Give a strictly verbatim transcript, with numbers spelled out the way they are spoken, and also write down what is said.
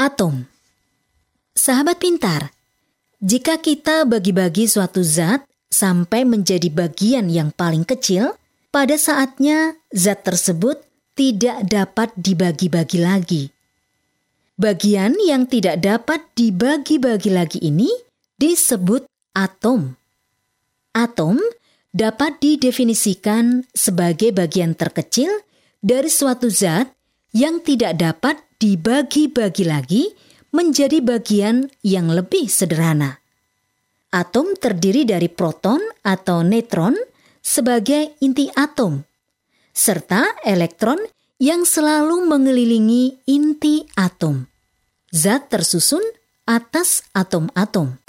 Atom. Sahabat pintar, jika kita bagi-bagi suatu zat sampai menjadi bagian yang paling kecil, pada saatnya zat tersebut tidak dapat dibagi-bagi lagi. Bagian yang tidak dapat dibagi-bagi lagi ini disebut atom. Atom dapat didefinisikan sebagai bagian terkecil dari suatu zat yang tidak dapat dibagi-bagi lagi menjadi bagian yang lebih sederhana. Atom terdiri dari proton atau neutron sebagai inti atom, serta elektron yang selalu mengelilingi inti atom. Zat tersusun atas atom-atom.